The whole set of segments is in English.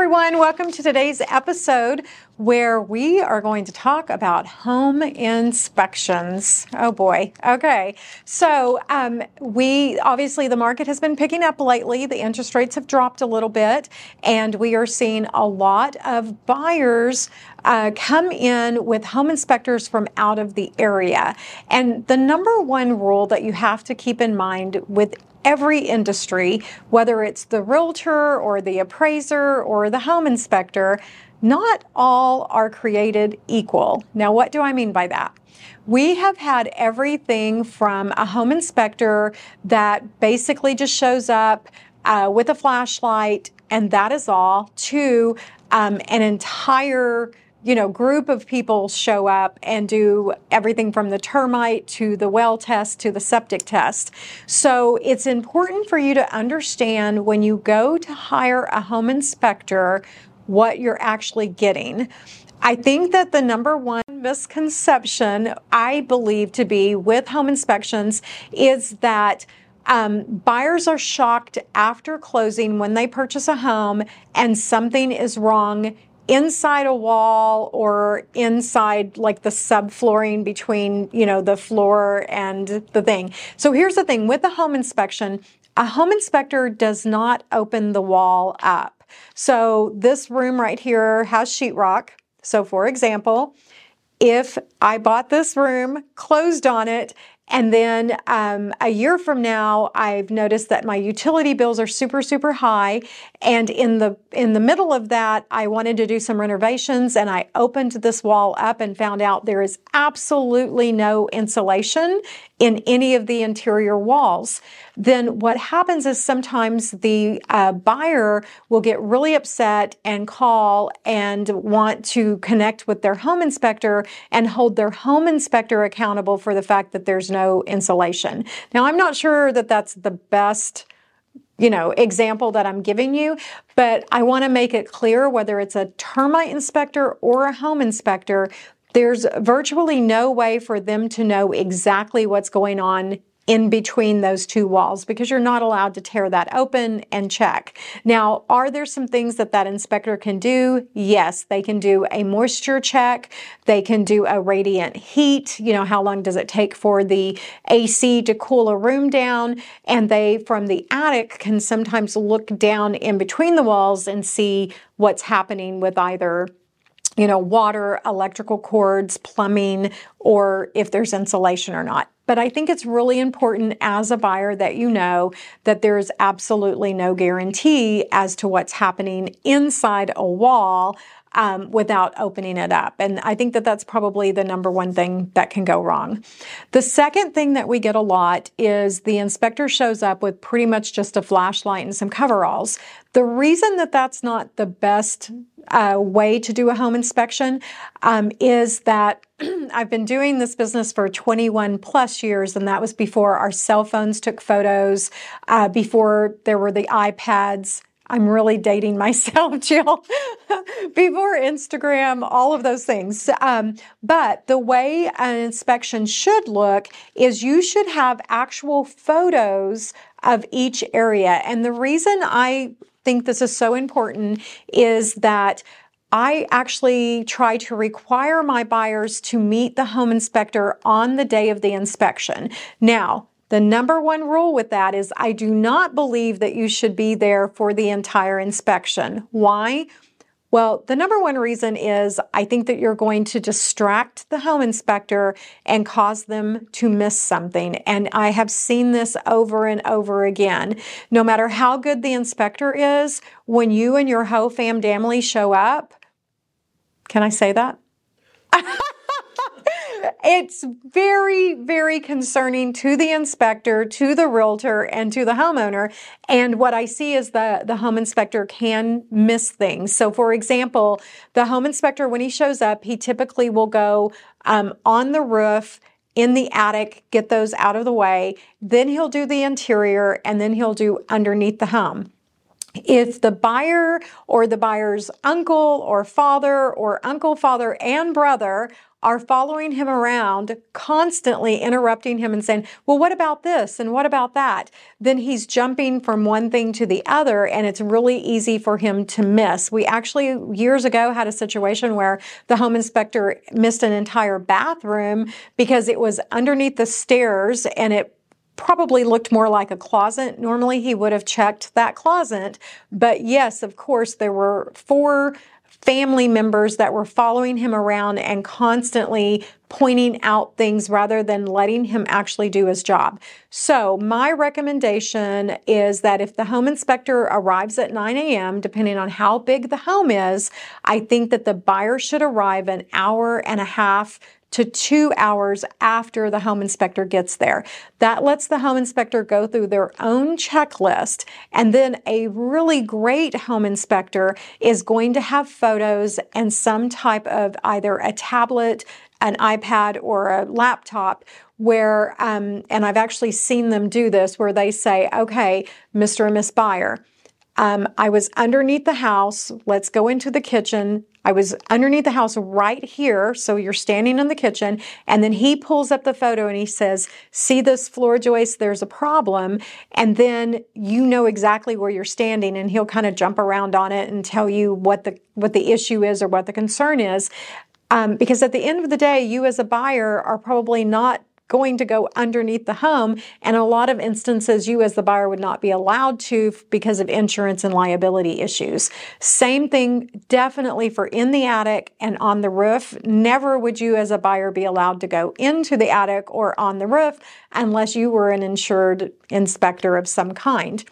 everyone. Welcome to today's episode where we are going to talk about home inspections. Oh boy. Okay. So obviously the market has been picking up lately. The interest rates have dropped a little bit, and we are seeing a lot of buyers come in with home inspectors from out of the area. And the number one rule that you have to keep in mind with every industry, whether it's the realtor or the appraiser or the home inspector, not all are created equal. Now, what do I mean by that? We have had everything from a home inspector that basically just shows up with a flashlight and that is all, to an entire group of people show up and do everything from the termite to the well test to the septic test. So it's important for you to understand when you go to hire a home inspector what you're actually getting. I think that the number one misconception I believe to be with home inspections is that buyers are shocked after closing when they purchase a home and something is wrong inside a wall or inside like the subflooring between, the floor and the thing. So here's the thing with the home inspection, a home inspector does not open the wall up. So this room right here has sheetrock. So for example, if I bought this room, closed on it, and then a year from now, I've noticed that my utility bills are super, super high. And in the middle of that, I wanted to do some renovations, and I opened this wall up and found out there is absolutely no insulation in any of the interior walls. Then what happens is sometimes the buyer will get really upset and call and want to connect with their home inspector and hold their home inspector accountable for the fact that there's no insulation. Now, I'm not sure that that's the best example that I'm giving you, but I want to make it clear whether it's a termite inspector or a home inspector, there's virtually no way for them to know exactly what's going on in between those two walls because you're not allowed to tear that open and check. Now, are there some things that inspector can do? Yes, they can do a moisture check. They can do a radiant heat. How long does it take for the AC to cool a room down? And they, from the attic, can sometimes look down in between the walls and see what's happening with either water, electrical cords, plumbing, or if there's insulation or not. But I think it's really important as a buyer that you know that there's absolutely no guarantee as to what's happening inside a wall without opening it up. And I think that that's probably the number one thing that can go wrong. The second thing that we get a lot is the inspector shows up with pretty much just a flashlight and some coveralls. The reason that that's not the best way to do a home inspection is that I've been doing this business for 21 plus years, and that was before our cell phones took photos, before there were the iPads. I'm really dating myself, Jill. Before Instagram, all of those things. But the way an inspection should look is you should have actual photos of each area. And the reason I think this is so important is that I actually try to require my buyers to meet the home inspector on the day of the inspection. Now, the number one rule with that is I do not believe that you should be there for the entire inspection. Why? Well, the number one reason is I think that you're going to distract the home inspector and cause them to miss something. And I have seen this over and over again. No matter how good the inspector is, when you and your whole family show up, can I say that? It's very, very concerning to the inspector, to the realtor, and to the homeowner. And what I see is the home inspector can miss things. So for example, the home inspector, when he shows up, he typically will go on the roof, in the attic, get those out of the way. Then he'll do the interior, and then he'll do underneath the home. If the buyer or the buyer's uncle or father or uncle, father, and brother are following him around, constantly interrupting him and saying, well, what about this? And what about that? Then he's jumping from one thing to the other, and it's really easy for him to miss. We actually, years ago, had a situation where the home inspector missed an entire bathroom because it was underneath the stairs and it probably looked more like a closet. Normally he would have checked that closet. But yes, of course, there were 4 family members that were following him around and constantly pointing out things rather than letting him actually do his job. So my recommendation is that if the home inspector arrives at 9 a.m., depending on how big the home is, I think that the buyer should arrive an hour and a half to 2 hours after the home inspector gets there. That lets the home inspector go through their own checklist, and then a really great home inspector is going to have photos and some type of either a tablet, an iPad, or a laptop where, and I've actually seen them do this, where they say, okay, Mr. and Miss Buyer, I was underneath the house. Let's go into the kitchen. I was underneath the house right here. So you're standing in the kitchen. And then he pulls up the photo and he says, see this floor joist? There's a problem. And then you know exactly where you're standing, and he'll kind of jump around on it and tell you what the issue is or what the concern is. Because at the end of the day, you as a buyer are probably not going to go underneath the home. And in a lot of instances, you as the buyer would not be allowed to because of insurance and liability issues. Same thing definitely for in the attic and on the roof. Never would you as a buyer be allowed to go into the attic or on the roof unless you were an insured inspector of some kind.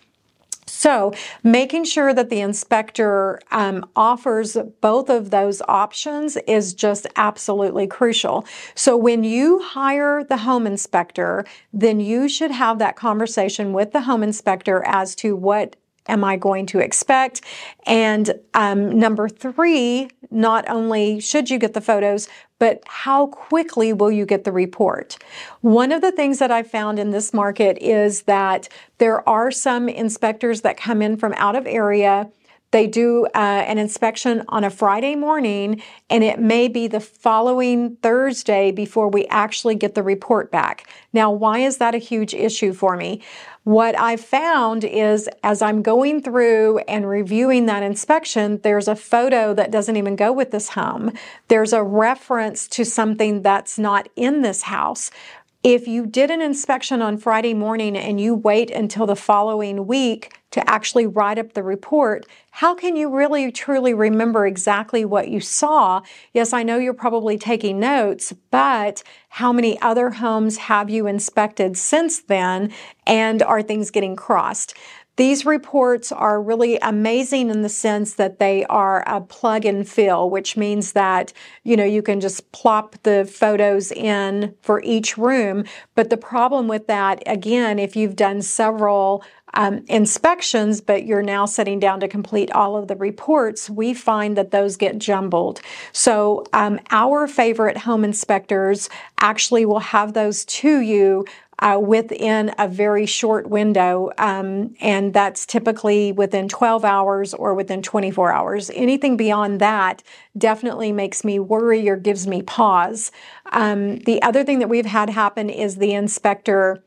So making sure that the inspector offers both of those options is just absolutely crucial. So when you hire the home inspector, then you should have that conversation with the home inspector as to what am I going to expect? And number 3, not only should you get the photos, but how quickly will you get the report? One of the things that I've found in this market is that there are some inspectors that come in from out of area. They do an inspection on a Friday morning, and it may be the following Thursday before we actually get the report back. Now, why is that a huge issue for me? What I've found is as I'm going through and reviewing that inspection, there's a photo that doesn't even go with this home. There's a reference to something that's not in this house. If you did an inspection on Friday morning and you wait until the following week to actually write up the report, how can you really truly remember exactly what you saw? Yes, I know you're probably taking notes, but how many other homes have you inspected since then, and are things getting crossed? These reports are really amazing in the sense that they are a plug and fill, which means that, you can just plop the photos in for each room. But the problem with that, again, if you've done several inspections, but you're now sitting down to complete all of the reports, we find that those get jumbled. So our favorite home inspectors actually will have those to you within a very short window, and that's typically within 12 hours or within 24 hours. Anything beyond that definitely makes me worry or gives me pause. The other thing that we've had happen is the inspector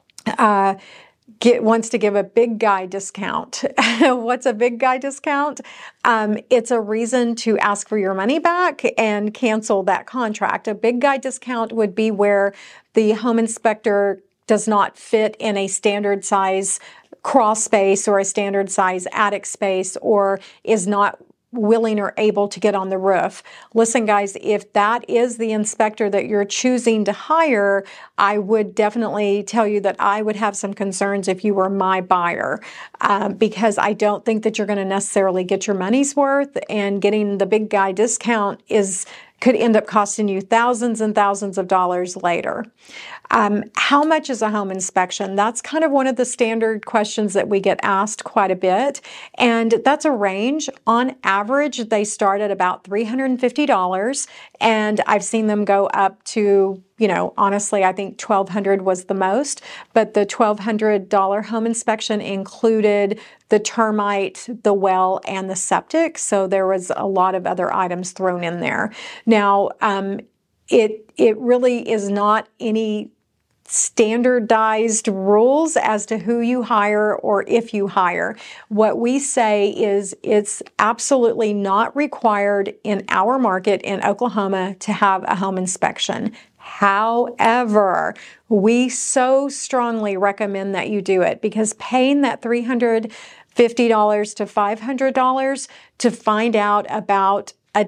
wants to give a big guy discount. What's a big guy discount? It's a reason to ask for your money back and cancel that contract. A big guy discount would be where the home inspector does not fit in a standard size crawl space or a standard size attic space, or is not willing or able to get on the roof. Listen, guys, if that is the inspector that you're choosing to hire, I would definitely tell you that I would have some concerns if you were my buyer, because I don't think that you're going to necessarily get your money's worth, and getting the big guy discount could end up costing you thousands and thousands of dollars later. How much is a home inspection? That's kind of one of the standard questions that we get asked quite a bit. And that's a range. On average, they start at about $350. And I've seen them go up to, honestly, I think $1,200 was the most. But the $1,200 home inspection included the termite, the well, and the septic. So there was a lot of other items thrown in there. Now, it really is not any standardized rules as to who you hire or if you hire. What we say is it's absolutely not required in our market in Oklahoma to have a home inspection. However, we so strongly recommend that you do it, because paying that $350 to $500 to find out about a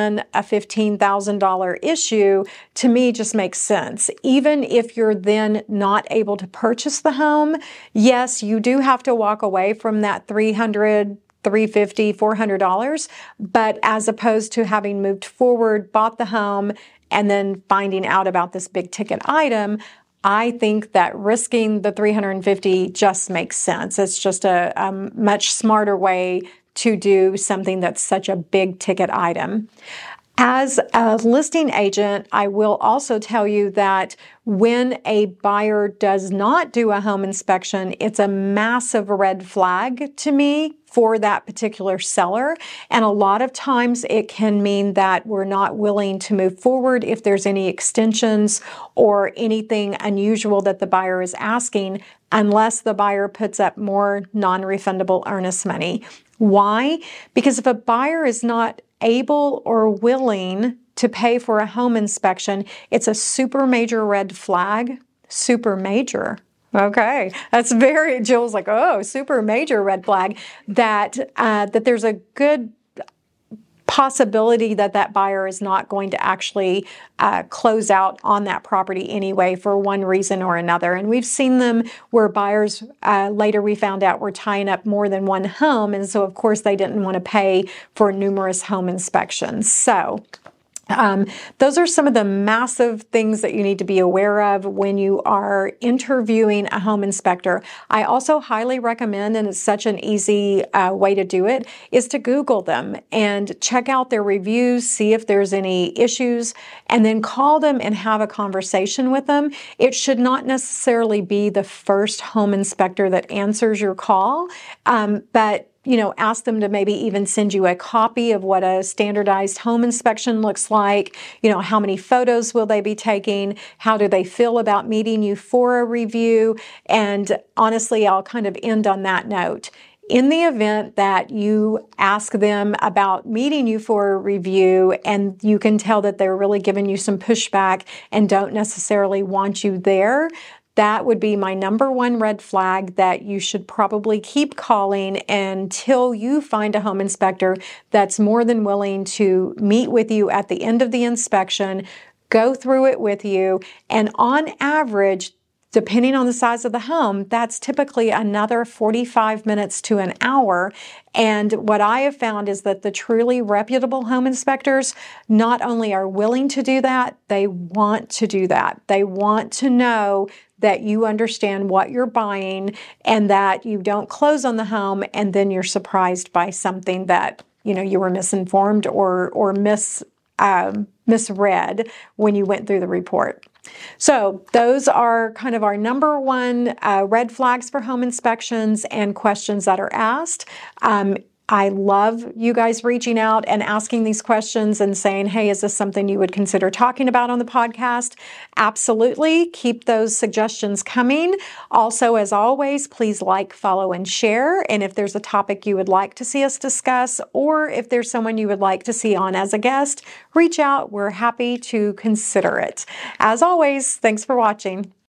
$15,000 issue, to me, just makes sense. Even if you're then not able to purchase the home, yes, you do have to walk away from that $350, $400, but as opposed to having moved forward, bought the home, and then finding out about this big ticket item, I think that risking the $350 just makes sense. It's just a much smarter way to do something that's such a big ticket item. As a listing agent, I will also tell you that when a buyer does not do a home inspection, it's a massive red flag to me for that particular seller. And a lot of times it can mean that we're not willing to move forward if there's any extensions or anything unusual that the buyer is asking, unless the buyer puts up more non-refundable earnest money. Why? Because if a buyer is not able or willing to pay for a home inspection, it's a super major red flag. Super major. Okay, that's very, Jill's like, oh, super major red flag, that there's a good possibility that that buyer is not going to actually close out on that property anyway for one reason or another. And we've seen them where buyers, later we found out, were tying up more than one home. And so, of course, they didn't want to pay for numerous home inspections. So those are some of the massive things that you need to be aware of when you are interviewing a home inspector. I also highly recommend, and it's such an easy way to do it, is to Google them and check out their reviews, see if there's any issues, and then call them and have a conversation with them. It should not necessarily be the first home inspector that answers your call, but ask them to maybe even send you a copy of what a standardized home inspection looks like. How many photos will they be taking? How do they feel about meeting you for a review? And honestly, I'll kind of end on that note. In the event that you ask them about meeting you for a review and you can tell that they're really giving you some pushback and don't necessarily want you there, that would be my number one red flag that you should probably keep calling until you find a home inspector that's more than willing to meet with you at the end of the inspection, go through it with you, and on average, depending on the size of the home, that's typically another 45 minutes to an hour. And what I have found is that the truly reputable home inspectors not only are willing to do that, they want to do that. They want to know that you understand what you're buying and that you don't close on the home and then you're surprised by something that, you were misinformed or misread when you went through the report. So those are kind of our number one red flags for home inspections and questions that are asked. I love you guys reaching out and asking these questions and saying, hey, is this something you would consider talking about on the podcast? Absolutely. Keep those suggestions coming. Also, as always, please like, follow, and share. And if there's a topic you would like to see us discuss, or if there's someone you would like to see on as a guest, reach out. We're happy to consider it. As always, thanks for watching.